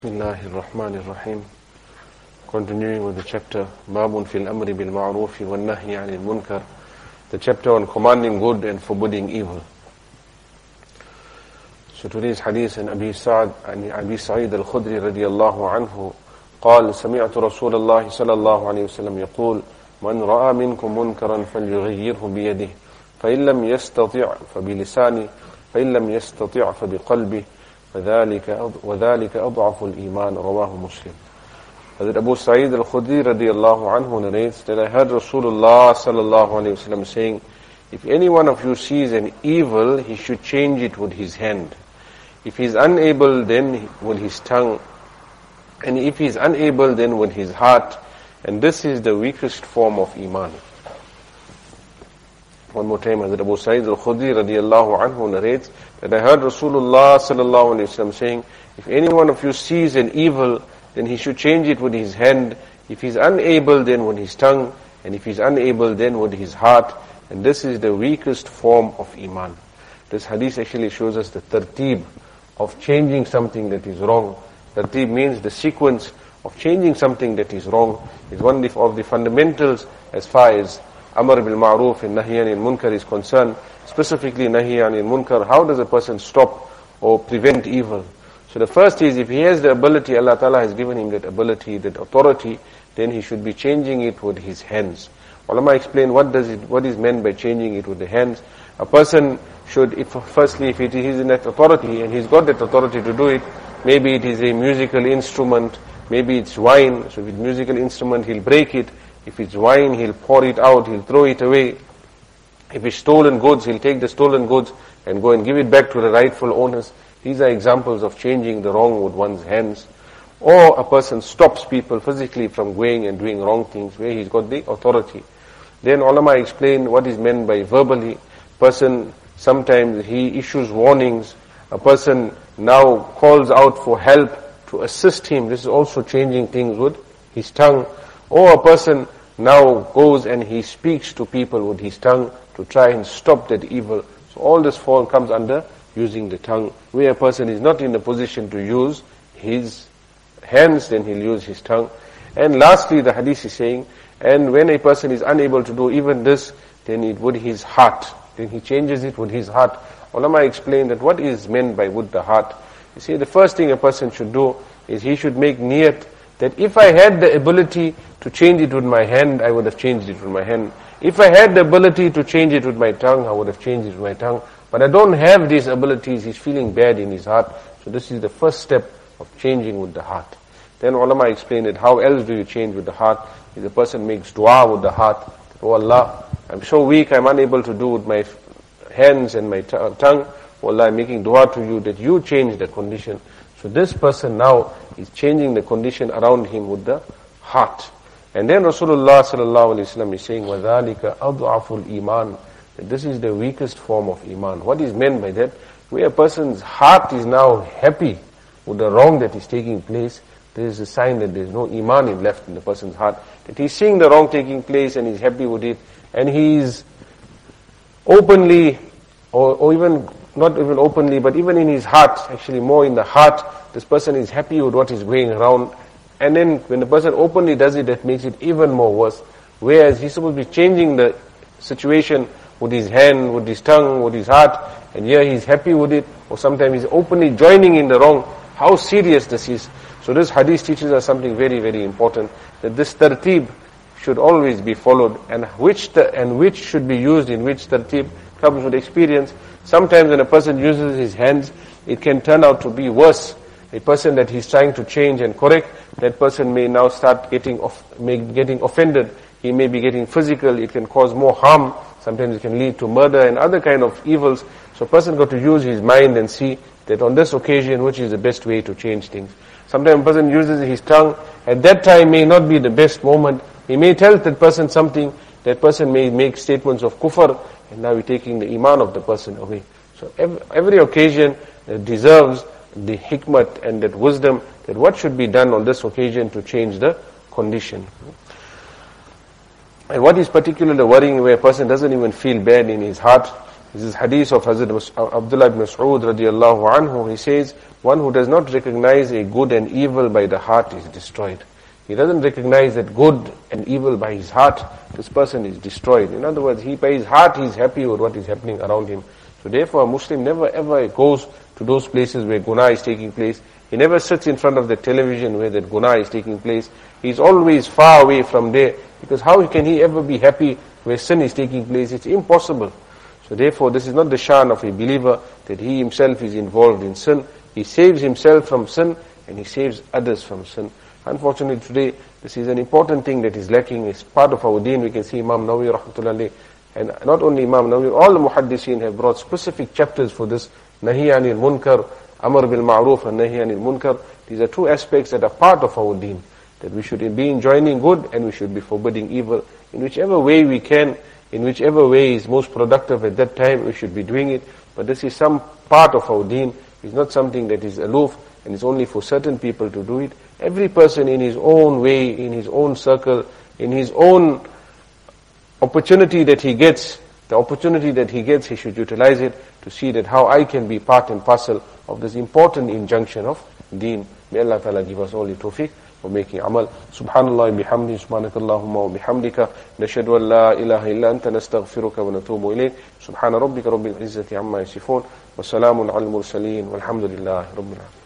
Bismillahirrahmanirrahim. Continuing with the chapter Babun fil amri bil ma'rufi wal nahyi 'anil munkar, the chapter on commanding good and forbidding evil. So today's hadith in Abi Sa'id al-Khudri radiyallahu anhu قال سمعت رسول الله صلى الله عليه وسلم يقول من رأى منكم منكرا فليغيره بيده فإن لم يستطع فبلسانه فإن لم يستطع فبقلبه وذلك أضعف الإيمان رواه Muslim. Hazrat Abu Sa'id al-Khudri radiyallahu anhu narrates that I heard Rasulullah sallallahu alayhi wasallam saying, if any one of you sees an evil, he should change it with his hand. If he is unable, then with his tongue. And if he is unable, then with his heart. And this is the weakest form of Iman. One more time, Hazrat Abu Sa'id al-Khudri radiyallahu anhu narrates that I heard Rasulullah sallallahu alayhi wasallam saying, if any one of you sees an evil, then he should change it with his hand. If he is unable, then with his tongue. And if he is unable, then with his heart. And this is the weakest form of Iman. This hadith actually shows us the tartib of changing something that is wrong. Tartib means the sequence of changing something that is wrong. Is one of the fundamentals as far as Amr bil Ma'ruf and Nahy anil Munkar is concerned. Specifically Nahy anil Munkar, how does a person stop or prevent evil? So the first is, if he has the ability, Allah Ta'ala has given him that ability, that authority, then he should be changing it with his hands. Ulama explain what is meant by changing it with the hands. A person should, if he is in that authority and he's got that authority to do it, maybe it is a musical instrument, maybe it's wine, so if it's a musical instrument, he'll break it. If it's wine, he'll pour it out, he'll throw it away. If it's stolen goods, he'll take the stolen goods and go and give it back to the rightful owners. These are examples of changing the wrong with one's hands. Or a person stops people physically from going and doing wrong things where he's got the authority. Then ulama explain what is meant by verbally. Person, sometimes he issues warnings. A person now calls out for help to assist him. This is also changing things with his tongue. Or a person now goes and he speaks to people with his tongue to try and stop that evil. So all this comes under using the tongue. Where a person is not in a position to use his hands, then he'll use his tongue. And lastly, the hadith is saying, and when a person is unable to do even this, then it with his heart. Then he changes it with his heart. Ulama explain that what is meant by with the heart. You see, the first thing a person should do is he should make niyat that if I had the ability to change it with my hand, I would have changed it with my hand. If I had the ability to change it with my tongue, I would have changed it with my tongue. But I don't have these abilities, he's feeling bad in his heart. So this is the first step of changing with the heart. Then ulama explained it, how else do you change with the heart? If the person makes dua with the heart, oh Allah, I'm so weak, I'm unable to do with my hands and my tongue. Oh Allah, I'm making dua to you that you change the condition. So this person now is changing the condition around him with the heart. And then Rasulullah sallallahu alaihi wasallam is saying, وَذَلِكَ أَضْعَفُ الْإِيمَانِ, that this is the weakest form of Iman. What is meant by that? Where a person's heart is now happy with the wrong that is taking place, there is a sign that there is no Iman left in the person's heart. That he's seeing the wrong taking place and he's happy with it, and he's openly, or even not even openly, but even in his heart, actually more in the heart, this person is happy with what is going around. And then when the person openly does it, that makes it even more worse. Whereas he's supposed to be changing the situation with his hand, with his tongue, with his heart, and here he's happy with it, or sometimes he's openly joining in the wrong. How serious this is. So this hadith teaches us something very, very important, that this tartib should always be followed, and which should be used in which tartib comes with experience. Sometimes when a person uses his hands, it can turn out to be worse. A person that he's trying to change and correct, that person may now start getting offended. He may be getting physical. It can cause more harm. Sometimes it can lead to murder and other kind of evils. So a person got to use his mind and see that on this occasion, which is the best way to change things. Sometimes a person uses his tongue. At that time may not be the best moment. He may tell that person something. That person may make statements of kufr, and now we're taking the iman of the person away. So every occasion deserves the hikmat and that wisdom, that what should be done on this occasion to change the condition. And what is particularly worrying, where a person doesn't even feel bad in his heart, This is hadith of Hazrat Abdullah ibn Mas'ud radiallahu anhu. He says, one who does not recognize a good and evil by the heart is destroyed. He doesn't recognize that good and evil by his heart, this person is destroyed. In other words, by his heart he is happy with what is happening around him. So therefore a Muslim never ever goes to those places where guna is taking place. He never sits in front of the television where that guna is taking place. He is always far away from there, because how can he ever be happy where sin is taking place? It's impossible. So therefore this is not the shan of a believer, that he himself is involved in sin. He saves himself from sin and he saves others from sin. Unfortunately today, this is an important thing that is lacking. It's part of our deen. We can see Imam Nawawi rahmatullahi alayhi, and not only Imam Nawawi, all the muhaddiseen have brought specific chapters for this. Nahi anil munkar, amr bil ma'ruf and nahi anil munkar. These are two aspects that are part of our deen, that we should be enjoining good and we should be forbidding evil. In whichever way we can, in whichever way is most productive at that time, we should be doing it. But this is some part of our deen. It's not something that is aloof and it's only for certain people to do it. Every person in his own way, in his own circle, in his own opportunity that he gets, the opportunity that he gets, he should utilize it to see that how I can be part and parcel of this important injunction of deen. May Allah Ta'ala give us all the tawfiq for making amal. Subhanallah bihamdi, subhanakallahumma wa bihamdika, nashhadu an la ilaha illa anta nastaghfiruka wa natubu ilayk. Subhana rabbika rabbil izzati amma yasifun, wa salamun al mursaleen, walhamdulillahi rabbil alamin.